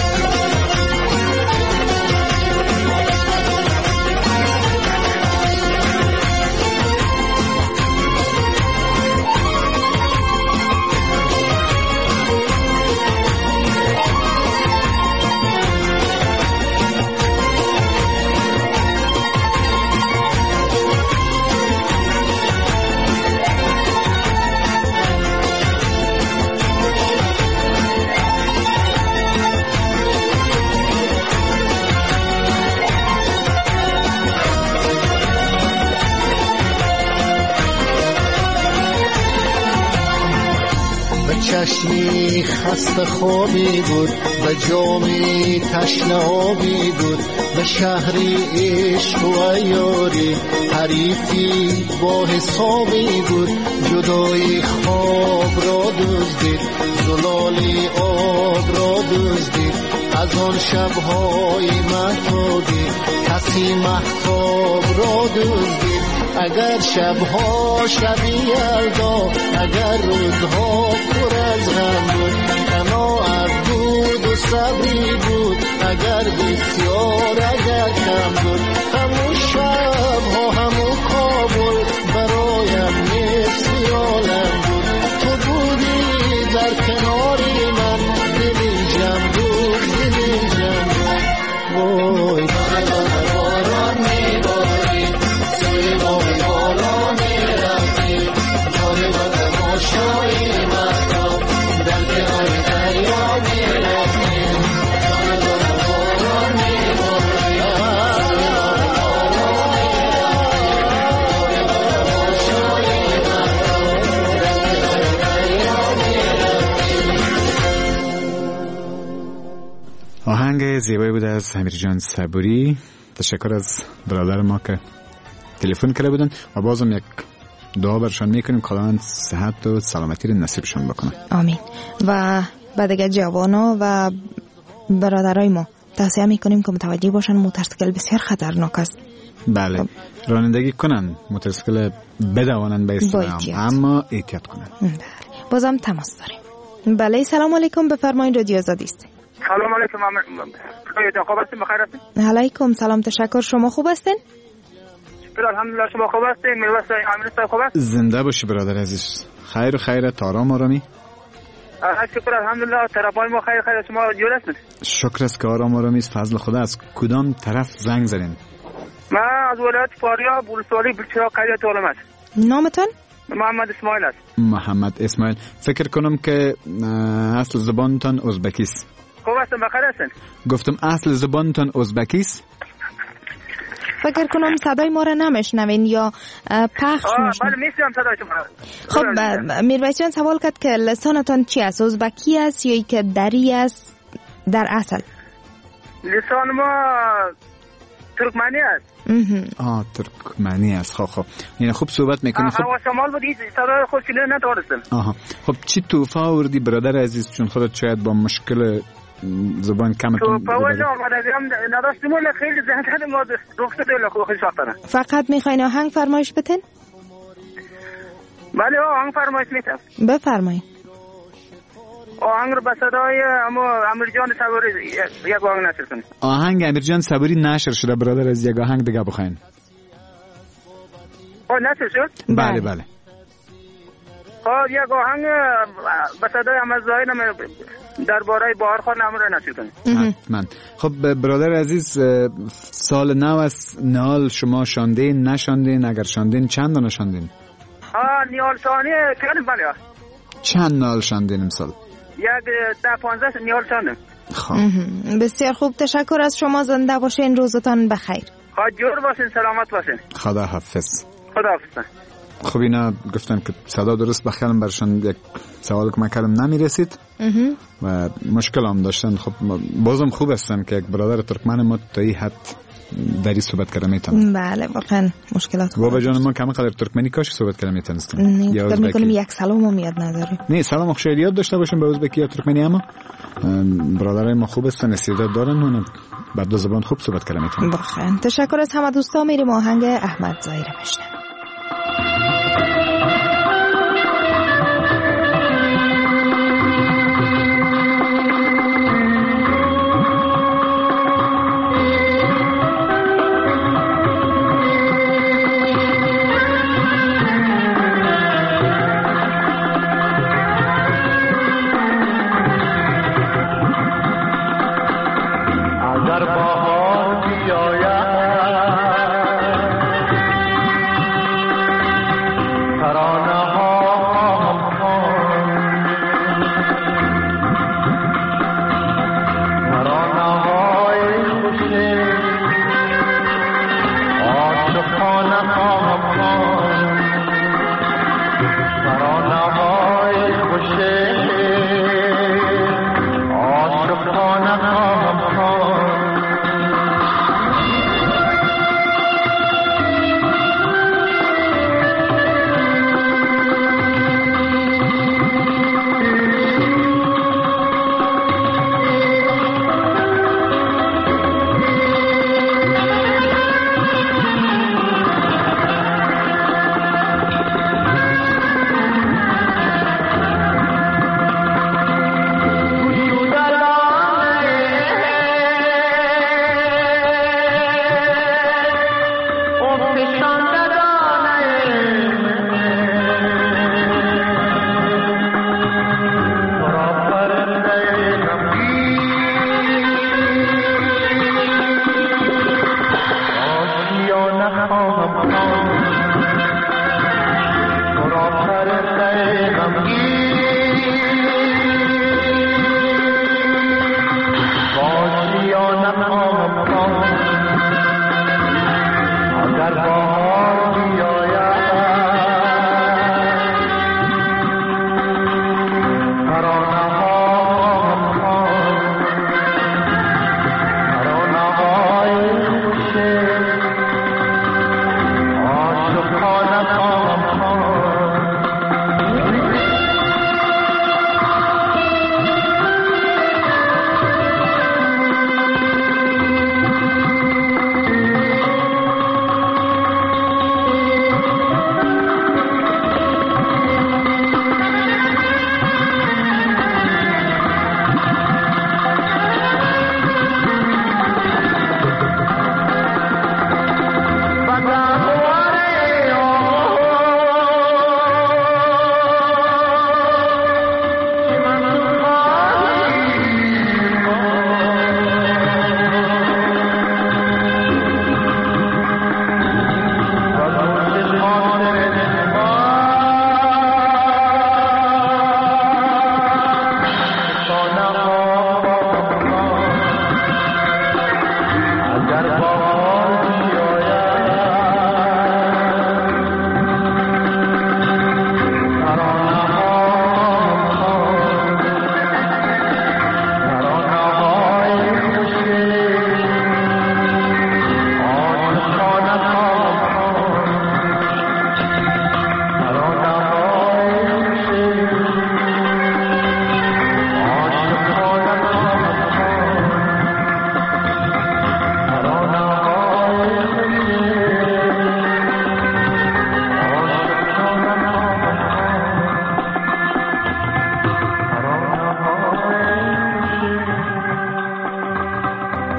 چشمی خسته خوابی بود، به جامی تشنه آبی بود، به شهری عشق و یاری حریفی با حسابی بود. جدای خواب را دزدید، زلالی آب را دزدید، از آن شبهای مهتابی کسی مهتاب را دزدید. اگر شبها شبی یلدا، اگر روزها پر از غم بود، قناعت بود و صبری بود، اگر بسیار اگر کم بود، همون شبها همون کابل آهنگ زیبایی بود از امیر جان صبوری. تشکر از برادر ما که تلفن کرده بودن و بازم یک دعا برشان میکنیم خداوند صحت و سلامتی رو نصیبشان بکنه. آمین. و بعد دیگه جوانا و برادرای ما توصیه میکنیم که متوجه باشن موتورسیکل بسیار خطرناک است. بله، رانندگی کنن، موتورسیکل بدوانن به اصطلاح، اما احتیاط کنن. بله. بازم تماس داریم. بله، سلام علیکم، بفرمایید، رادیو آزادی است. سلام علیکم، خوب هستین؟ بخیر هستین؟ علیکم سلام، تشکر. شما خوب هستین؟ شکر الحمدلله. شما خوب هستین؟ میرویس امیر صاحب خوب است؟ زنده باشی برادر عزیز. خیر و خیرت، آرام آرامی؟ شکر الحمدلله. طرفای ما خیر خیر. شما جور هستین؟ شکر است که آرام آرامی است. فضل خدا. از کدام طرف زنگ زدین؟ ما از ولایت فاریاب، ولسوالی بلچراغ قریه عالم است. نامتون؟ محمد اسماعیل است. محمد اسماعیل. فکر کنم که اصل زبانتان ازبکی است. خوب هستین؟ بخیر هستین؟ گفتم اصل زبانتان ازبکی است. فکر کنم صدای ما را نمیشنوین یا پخش بله میشنوم صدای شما. خب میرویس جان سوال کرد که لسانتان چی است؟ ازبکی است یا که دری است در اصل؟ لسان ما ترکمنی است. ترکمنی است. خب یعنی خوب صحبت میکنی. خب هوا شمال بود، صدای خوش ندارستم. خب چی توفا آوردی برادر عزیز؟ چون خودت شاید با مشکل زبان کمتون توفا ولی آمدگیم نداشتیم ولی خیلی ذهن ما رخصت دیل خوش وقتانه. فقط میخواین آهنگ فرمایش بتین؟ بله آهنگ فرمایش میتم. بفرمایید. آهنگ رو به صدای امیر جان صبوری یک آهنگ نشر کنید. آهنگ امیر جان صبوری نشر شده برادر از یک آهنگ دیگه بخواین. نشر شد؟ بله بله. یک آهنگ به صدای امیر زاهد درباره بهار خان امر نشر کنید. من خب برادر عزیز، سال نو است. نهال شما شاندین نشاندین؟ اگر شاندین چند تا نشاندین؟ نیال شانی کنیم. بله. چند نهال شاندین امسال؟ یک 10-15 نیال شاندیم. خب بسیار خوب، تشکر از شما. زنده باشین، روزتان بخیر. جور باشین، سلامت باشین. خدا حافظ. خدا حافظ. خب اینا گفتن که صدا درست بخیرم برشان یک سوال که من کردم نمیرسید و مشکل هم داشتن. خب بازم خوب هستن که یک برادر ترکمن ما تا این حد دری صحبت کرده میتونم. بله واقعا مشکلات خوب. بابا جان ما کم قدر ترکمنی کاش صحبت کرده میتونستم. یا فکر میکنم یک سلام هم یاد نداره. نه سلام خیلی یاد داشته باشیم به ازبکی یا ترکمنی، اما برادرای ما خوب هستن، استعداد دارن، اون بر دو زبان خوب صحبت کرده میتونن. واقعا تشکر از همه دوستا. میریم آهنگ احمد ظاهر بشنویم.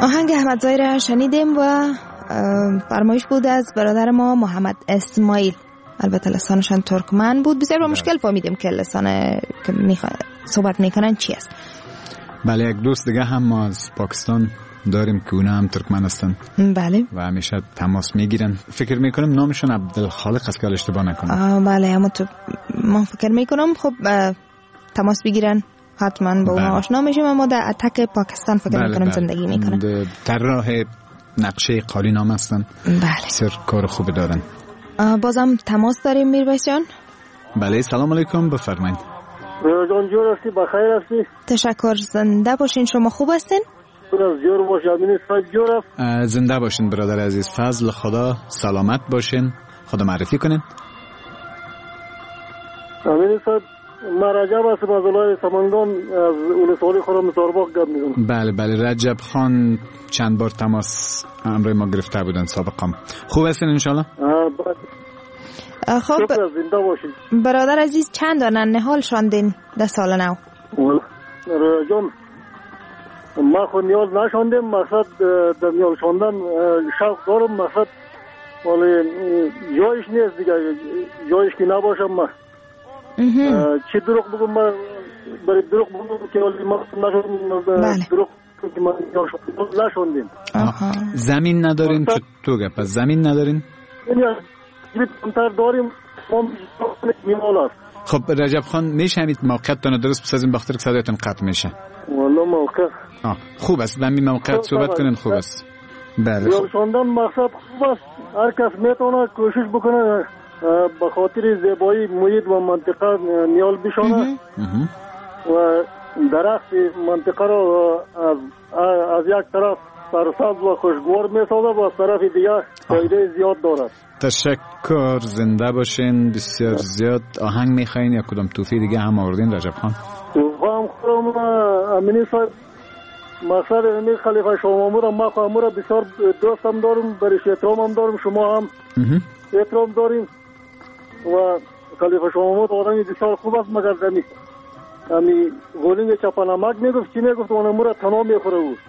آهنگ احمد زایی را شنیدیم و فرمایش بود از برادر ما محمد اسماعیل. البته لسانشان ترکمن بود. بسیار با مشکل فهمیدیم که لسان که صحبت میکنن چی است. بله، یک دوست دیگه هم ما از پاکستان داریم که اونا هم ترکمن هستن. بله. و همیشه تماس میگیرن. فکر میکنم نامشون عبدالخالق است که اشتباه نکنم. بله، اما من فکر میکنم خب تماس بگیرن حتما با اونا آشنا میشیم. اما در اتک پاکستان فکر میکنم زندگی میکنن. در راه نقشه قالی نام هستن. بله. بسیار کار خوبی دارن. بازم تماس داریم میرباز جان. بله، سلام علیکم، بفرمایید. جان جور هستی، بخیر هستی؟ تشکر، زنده باشین. شما خوب هستین؟ جور باش، امین صاحب جور. زنده باشین برادر عزیز، فضل خدا، سلامت باشین. خدا معرفی کنین. امین صاحب، من رجب هستم از ولایت سمنگان، از ولسوالی خرم سارباغ گپ میزنم. بله بله، رجب خان چند بار تماس امروز ما گرفته بودن سابقا. خوب هستین انشالله؟ خب زنده باشین. برادر عزیز چند دانن نهال شاندین در سال نو؟ جان ما خود نیاز نشاندیم، مقصد در نیاز شاندن شوق دارم، مقصد ولی جایش نیست دیگه، جایش که نباشم ما چی دروغ بگم، ما برای دروغ بگم که ولی ما نشاندیم، دروغ که ما نیاز نشاندیم. زمین ندارین؟ تو گپ زمین ندارین؟ کمتر داریم، ما میمال است. خب رجب خان میشمید موقعتان درست بسازیم بخاطر که صدایتان قطع میشه. والله موقع خوب است، به این موقع صحبت کنین. خوب است. بله، یال شوندن مقصد خوب است، هر کس میتونه کوشش بکنه به خاطر زیبایی محیط و منطقه نیال بشانه و درخت منطقه را از یک طرف سرسبز و خوشگوار میسازه و از طرف دیگه فایده زیاد دارد. تشکر، زنده باشین. بسیار زیاد آهنگ میخواین یا کدام توفی دیگه هم آوردین رجب خان؟ توفی هم خورم امینی صاحب، مقصد امی خلیفه شاه محمود ما خواهمورا بسیار دوست هم دارم، برش احترام هم دارم، شما هم احترام داریم و خلیفه شاه محمود آدمی بسیار خوب است، مگر دمی امی غولینگ چپانمک میگفت چی میگفت اونمورا تنها میخوره بود.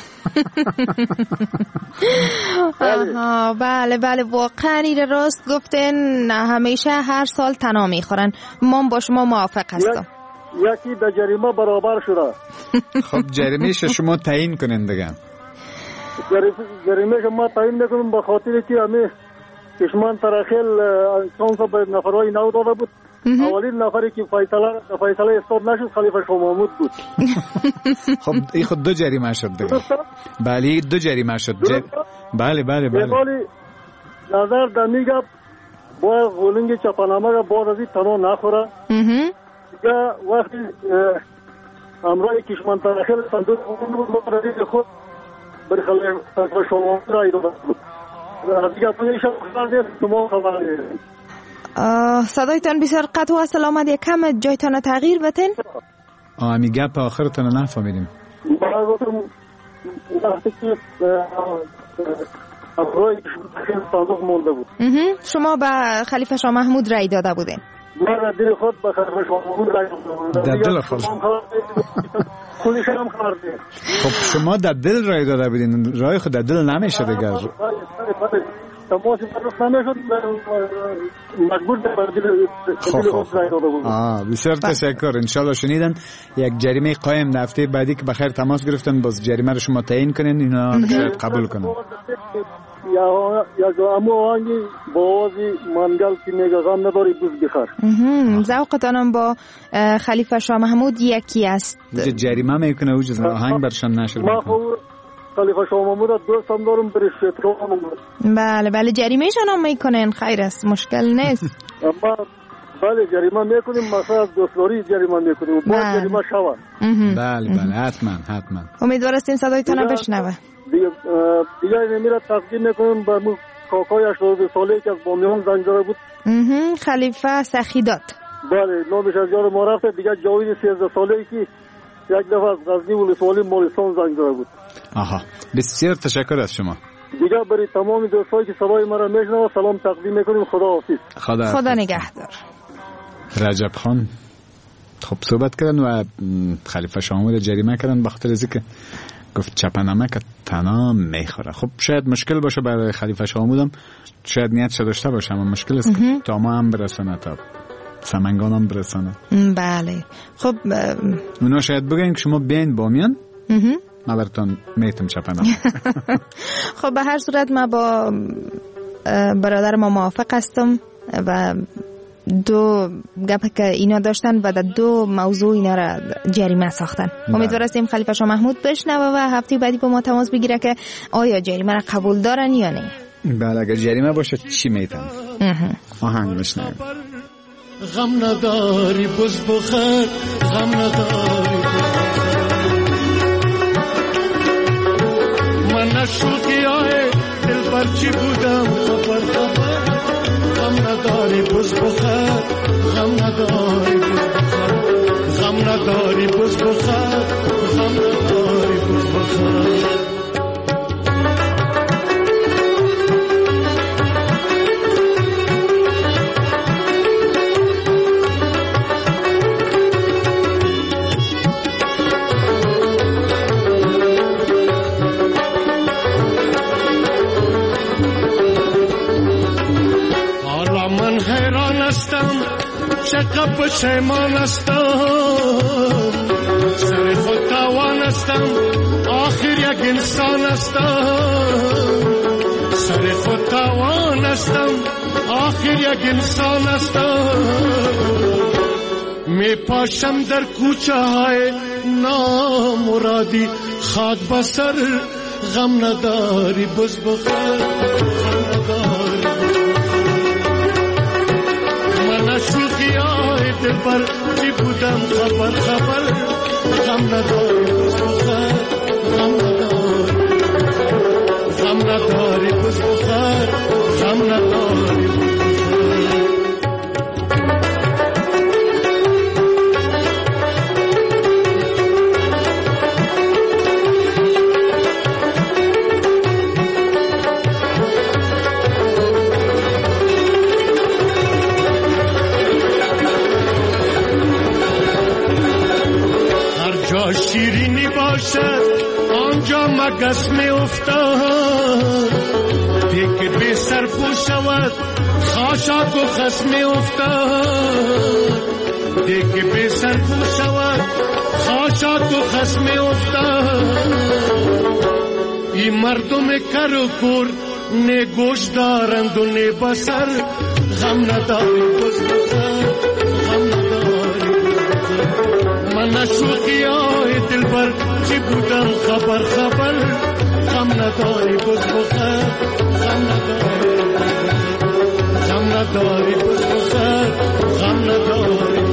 بله بله، واقعا این راست گفتن، همیشه هر سال تنها میخورن. من با شما موافق هستم. یکی در جریمه برابر شده. خب جریمهش شما تعیین کنین دیگه. جریمهش ما تعیین نکنیم به خاطر که همه کشمان ترخیل انسان به نفرهای نو داده بود. اولین نفری که فیصله استاد نشد خلیفه شاه محمود بود. خب این خود دو جریمه شد دیگه. بله دو جریمه شد. بله بله بله. ولی نظر در میگه با غولنگ چپانامه را باز ازی تنها نخوره. یا وقتی امرای کشمان ترخیل صندوق بود مقرری خود بر خلیفه شاه محمود را ایدو بود. دیگه پویش خبر نیست، شما خبر نیست. صدایتان بسیار قطع و اصل آمد، یک کم جایتان تغییر بتین. امی گپ آخرتان نفهمیدیم. ما گفتم وقتی که امرای کشمان صندوق مونده بود. شما به خلیفه شاه محمود رای داده بودین؟ ما در دل خود به خلیفه شاه محمود رای داده بودیم. در دل خود؟ خودش هم خبردیم. خب شما در دل رای داده بودین، رای خود در دل نمیشه دیگر. تماسی برس نمیشد، مجبور در دل خود رای داده بودیم. بسیار تشکر. انشالله شنیدن یک جریمه قایم در هفته بعدی که بخیر تماس گرفتن باز جریمه رو شما تعیین کنین، اینا قبول کنن. یا امو آنگی با آوازی منگل که میگه غم نداری بوز بخر. ذوقتانم با خلیفه شاه محمود یکی است. جریمه میکنه اوج آهنگ برشان نشر میکنه. خلیفه شاه محمود دوست هم دارم برش احترام. بله بله، جریمهشان هم میکنن، خیر است، مشکل نیست. اما بله جریمه میکنیم، مثلا از دوستداری جریمه میکنیم، با جریمه شود. بله بله، حتما حتما. امیدوار هستیم صدایتان بشنوه. دیگه نمیره تقدیم میکنیم به مو کاکای 82 ساله که از بامیان زنگ زده بود. خلیفه سخیدات. بله، نامش از یاد ما رفته. دیگه جاوید 13 ساله که یک دفعه از غزنی ولسوالی مالستان زنگ زده بود. آها، بسیار تشکر از شما. دیگه برای تمام دوستایی که صدای مرا میشنوه سلام تقدیم میکنیم. خدا نگهدار. رجب خان خب صحبت کردن و خلیفه شاه محمود جریمه کردن بخاطر از اینکه گفت چپنمک تنها میخوره. خب شاید مشکل باشه برای خلیفه شامودم، شاید نیتش داشته باشه، اما مشکل است که تا ما هم برسانه، تا سمنگان هم برسانه. بله. خب اونا شاید بگن که شما بین بامیان، من براتون میتم چپنم. خب به هر صورت ما با برادر ما موافق هستم و دو گپ که اینا داشتن و در دو موضوع اینا را جریمه ساختن. امیدوار هستیم خلیفه شاه محمود بشنوه و هفته بعدی با ما تماس بگیره که آیا جریمه را قبول دارن یا نه. بله اگر جریمه باشه چی میتن؟ آهنگ بشنویم. غم نداری بز بخیر، غم نداری من نشوقی های دل برچی بودم خبر خبر. غم نداری بز بخیر، غم نداری بز بخیر، غم نداری بز بخیر، غم نداری بز بخیر. چقدر پشیمان هستم، سر خود توان هستم، آخر یک انسان هستم. سر خود توان هستم، آخر یک انسان هستم. می پاشم در کوچه های نامرادی، خاک بسر غم نداری بز بخیر، غم نداری. شوخی های دل پر چی بودم خبر خبر. غم نداری بز بخیر، غم نداری، غم نداری بز بخیر، غم نداری بز بخیر. شیرینی باشد آنجا مگس می افتاد، دیگه بی سر پو شود خاشاک و خس می افتاد. دیگه بی سر پو شود خاشاک و خس می افتاد. این مردم کر و کور نه گوش دارند و نه بسر. غم نداری بز بخیر، غم نداری بز بخیر. من نشوقی های دل بر چی بودم خبر خبر. غم نداری بز بخیر، غم نداری، غم نداری بز بخیر، غم نداری.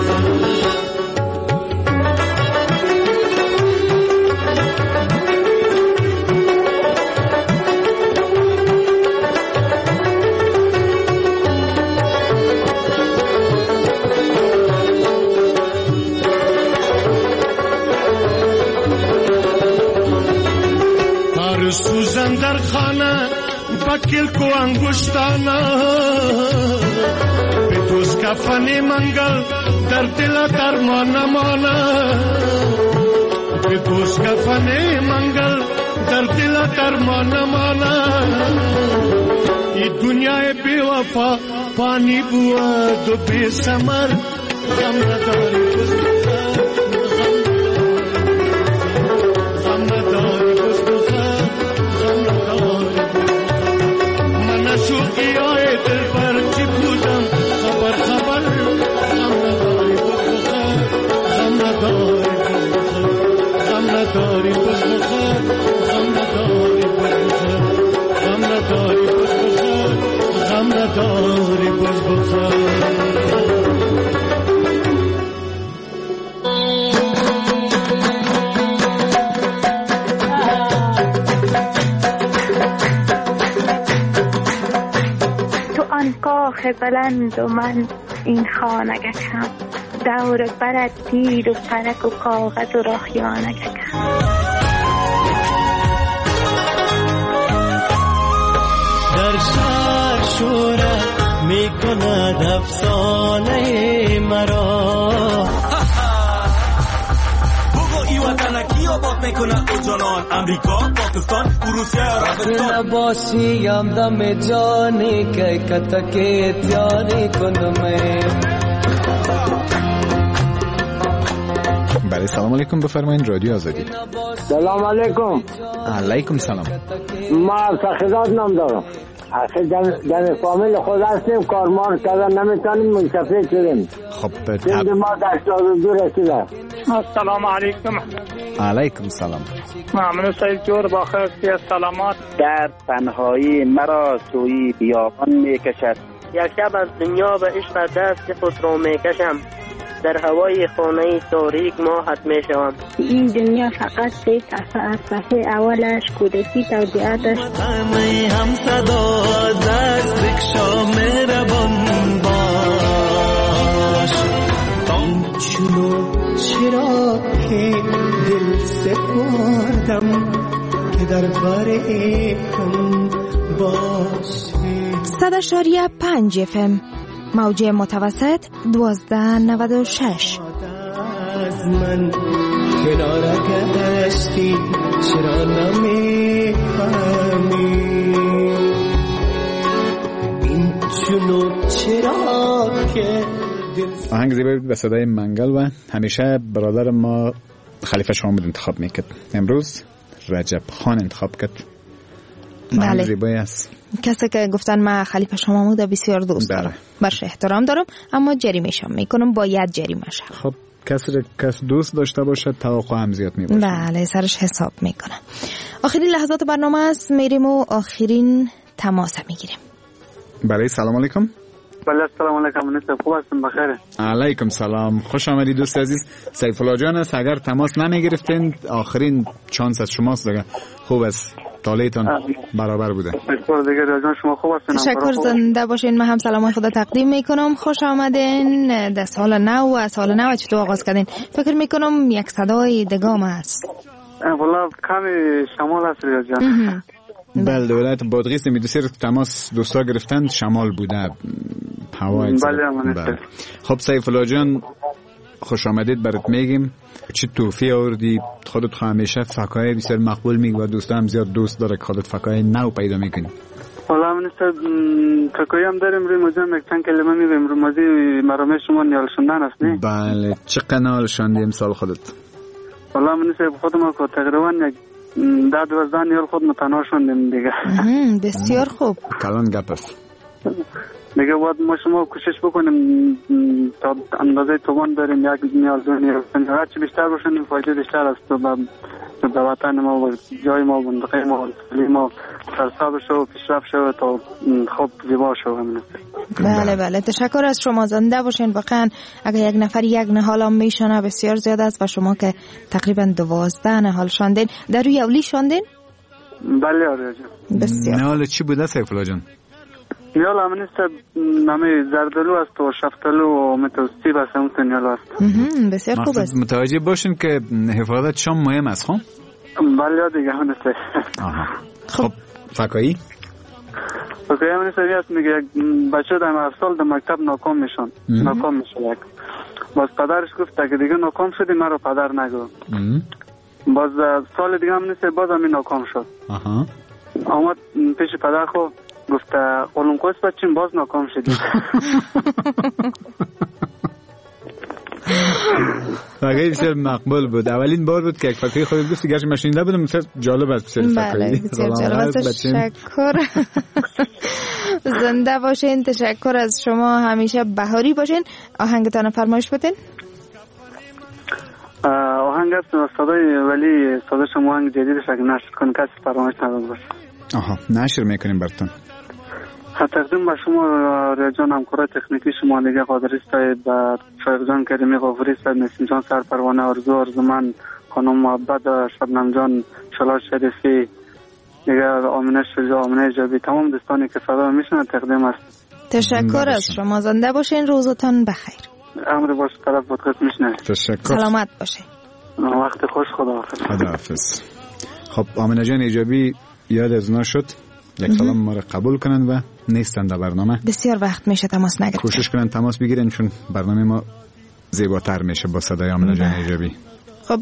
سوزن در خانه بکل کو انگشتانه، به دوست کفنی منگل در دل درمان نمانه. به دوست کفنی منگل در دل درمان نمانه. ای دنیای بی وفا پانی بود و بی ثمر. غم نداری بز بخیر، غم نداری بز بخیر، غم نداری. من شوقی های دل پر چی بودم خبر خبر. غم نداری بز بخیر، غم نداری بز بخیر، غم نداری بز بخیر، غم نداری بز بخیر، غم نداری بز بخیر، غم نداری بز بخیر. کاخ بلند و من این خانگکم، دور برد تیر و پرک و کاغذ و راهیانگکم. در شهر شوره می کند افسانه مرا. بگو ای وطن کی آباد میکنه او جانا امریکا پاکستان روسیه عربستان نباشیم دم جانی که کتکی تیاری کنم. بله سلام علیکم بفرمایید رادیو آزادی. سلام علیکم. علیکم سلام. ما سخیدات نام دارم. اصلا در فامیل خود هستیم کارمار کردن نمیتونیم منتفع شدیم. خب سند ما در 82 رسیده. السلام علیکم. علیکم سلام. ممنون سید جور با خیر سلامات. در تنهایی مرا سوی بیابان میکشد. یک شب از دنیا به عشق دست خود را میکشم. در هوای خانه تاریک ماهت میشوم. این دنیا فقط سه صفحه از صفحه اولش کودکی توضیحاتش همه هم صدا دست رکشا مهربان باش. آنچنو چرا که دل سپردم که در بر هم باشه. 100.5 FM موج متوسط 1296. از من کنار گشتی چرا نمیفهمی این چونو چرا که آهنگ زیبایی به صدای منگل و همیشه برادر ما خلیفه شامود انتخاب میکرد. امروز رجب خان انتخاب کرد. بله زیبایی است. کسی که گفتن من خلیفه شامود بسیار دوست دارم، برش احترام دارم، اما جریمه‌شم میکنم، باید جریمه شه. خب کس دوست داشته باشه توقع هم زیاد میباشه. بله سرش حساب میکنم. آخرین لحظات برنامه است، میریم و آخرین تماس میگیریم. بله سلام علیکم. بله سلام علیکم. منیسته خوب هستم بخیره. علیکم سلام، خوش آمدی دوست عزیز. سیف الله جان است، اگر تماس نمیگرفتین آخرین چانس از شماست دیگه. خوب است تالیتون برابر بوده. شما خوب هستین؟ تشکر، زنده باشین. من هم سلام خدا تقدیم میکنم. خوش آمدین در سال نو و سال نو چطور آغاز کردین؟ فکر میکنم یک صدای دگام است. والله کمی شمال است ریاض جان. بله دولت بادغیس میدوسیر تماس دوستا گرفتن شمال بوده هوا. بله. خب سیف الله جان خوش آمدید برات میگیم. چی توفی آوردی؟ خودت همیشه فکای بسیار مقبول میگی و دوستا هم زیاد دوست داره که خودت فکای نو پیدا میکنی. والا من است فکای هم داریم روی موزه یک چند کلمه میگیم روی موزه مرامه شما نیال شوندن است نه؟ بله چه قنال شوندی امسال خودت؟ والا من است خودم کو تقریبا یک 10-12 نیال خود متنا شوندیم دیگه. بسیار خوب. کلان گپ است. دیگه باید ما شما کوشش بکنیم تا اندازه توان داریم یک نیال دو نیال هرچی بیشتر باشیم فایده بیشتر است به وطن ما و جای ما و منطقه ما ما سرساب شو و پیشرفت شو تا خوب زیبا شو. بله بله تشکر از شما، زنده باشین. واقعا اگر یک نفر یک نهال هم میشنه بسیار زیاد است و شما که تقریبا 12 نهال شاندین در روی اولی شاندین؟ بله آره جان. بسیار. نهال چی بوده سیف الله جان؟ نیال همین است نمی زردلو است و شفتلو و متوسطی است اون نیال است. بسیار خوب است. متوجه باشین که حفاظت شام مهم است. خب بله دیگه همین است. خب فکایی همین است میگه بچه در 7 سال در مکتب ناکام میشن. ناکام میشه یک. باز پدرش گفت اگه دیگه ناکام شدی مرا پدر نگو. باز سال دیگه همین است باز همین ناکام شد. آمد پیش پدر خو گفت علوم کوس بچین باز ناکام شدی. واقعی بسیار مقبول بود. اولین بار بود که یک فکری خودت گفتی گرچه من شنیده بودم بسیار جالب است. بله بسیار جالب است. تشکر. زنده باشین. تشکر از شما، همیشه بهاری باشین. آهنگتان فرمایش بدین. آهنگ است صدای ولی صدای شما آهنگ جدیدش اگه نشر کن کسی فرمایش نداد باشه. نشر میکنیم براتون. تقدیم به شما ریاجان همکار تکنیکی شما دیگه قادری صاحب و شایق جان کریمی غفوری صاحب، نسیم جان سرپروانه، آرزومن خانم محبت، شبنم جان شلال شریفی دیگه، آمینه شجاع، آمینه ایجابی، تمام دوستانی که صدا میشنن تقدیم است. تشکر از شما، زنده باشین، روزتان بخیر. امر باش طرف پادکست میشنوید. تشکر. سلامت باشین. وقت خوش. خداحافظ. خداحافظ. خب آمینه جان ایجابی یاد از اونا شد. یک سلام ما رو قبول کنن و نیستن در برنامه. بسیار وقت میشه تماس نگیرن. کوشش کنن تماس بگیرن چون برنامه ما زیباتر میشه با صدای آمینه جان ایجابی. خب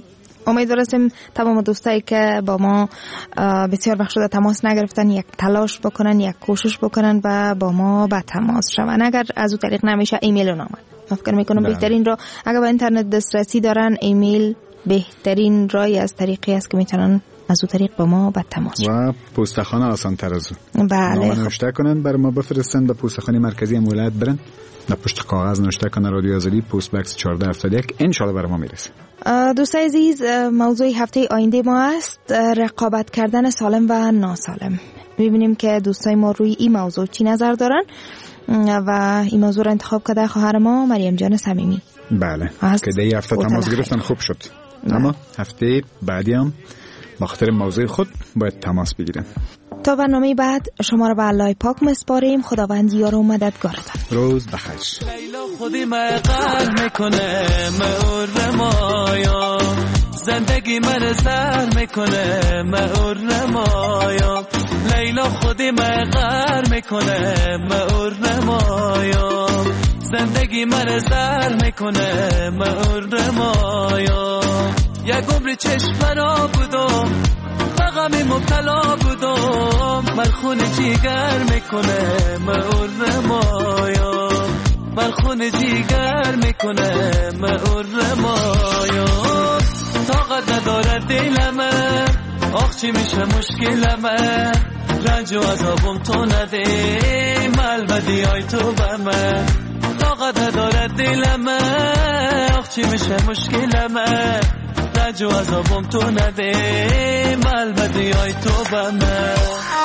امیدوار هستیم تمام دوستایی که با ما بسیار وقت شده تماس نگرفتن یک تلاش بکنن، یک کوشش بکنن و با ما به تماس شون. اگر از اون طریق نمیشه ایمیل رو نامد. من فکر میکنم بهترین را اگر با اینترنت دسترسی دارن ایمیل بهترین رای از طریقی است که میتونن از اون طریق با ما به تماس شون. و پستخانه آسان تر از اون. بله. نامه نوشته کنن برای ما بفرستن به پستخانه مرکزی ولایت برن. در پشت کاغذ نوشته کنن رادیو آزادی پست باکس 1471 ان شاء الله برای ما میرسه. دوستای عزیز موضوع هفته آینده ما است رقابت کردن سالم و ناسالم. ببینیم که دوستای ما روی این موضوع چی نظر دارن و این موضوع را انتخاب کرده خواهر ما مریم جان صمیمی. بله که دی هفته تماس گرفتن خوب شد. اما هفته بعدی هم با خاطر موضوع خود باید تماس بگیرن. تا برنامه بعد شما را به الله پاک مسپاریم. خداوند یار و مددگارتان. روز بخیر. لیلا خودی مقر میکنه مور مایا زندگی من سر میکنه مور مایا لیلا خودی مقر میکنه مور مایا زندگی من سر میکنه مور مایا یک عمر چشم فرا بودم غمی مبتلا بودم من خون جیگر میکنه مور مایا من خون جیگر میکنه مور مایا طاقت نداره دلمه آخ چی میشه مشکلمه رنج و عذابم تو نده ملبدی های تو بمه طاقت نداره دلمه آخ چی میشه مشکلمه رنج و عذابم تو نده ملبدی های تو بمه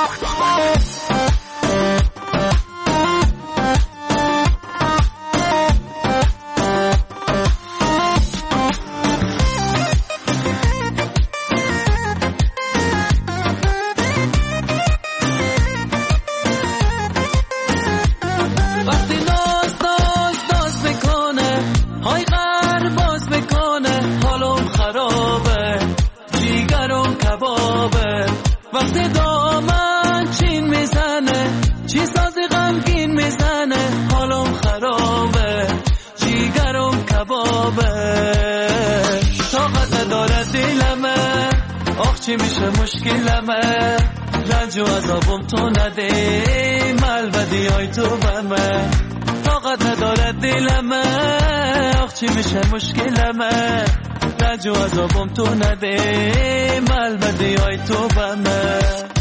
وقتی دامن چین میزنه چی سازی غمگین میزنه حالم خرابه جیگرم کبابه طاقت نداره دلمه آخ چی میشه مشکلمه رنج و عذابم تو نده ملبدی های تو بمه طاقت نداره دلمه آخ چی میشه مشکلمه رنج و عذابم تو نده ملبدی های تو بمه